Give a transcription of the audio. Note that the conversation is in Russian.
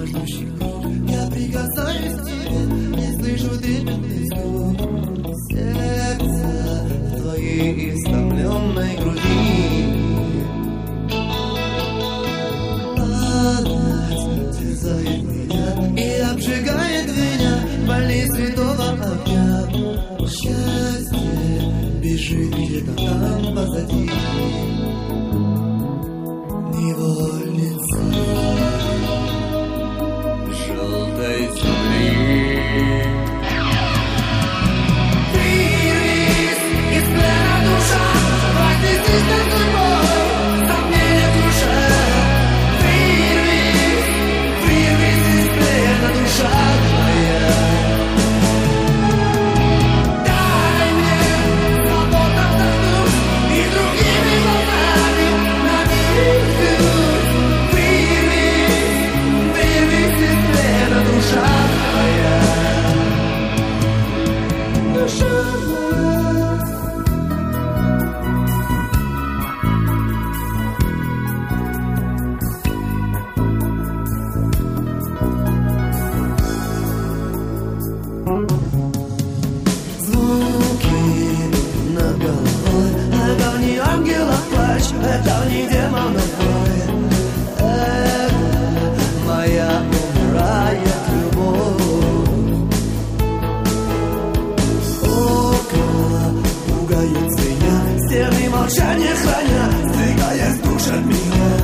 жаждущих рук. Я прикасаюсь к тебе и слышу трепетный стук сердца в твоей истомленной груди. Палац терзает меня и обжигает меня болей святого огня. Счастье бежит где-то там позади. Невольница желтой земли. Вырвись из плена душа, вознесись над судьбой, сомнения круша. Вырвись из плена душа твоя. Дай мне свободно вдохнуть и другими глазами на мир взглянуть. Вырвись из плена душа твоя. Душа моя. Звуки над головой, это не ангелов плач, это не демонов вой. Это моя умирает любовь. Около пугают меня, стены молчания храня, сдвигаясь душ от меня.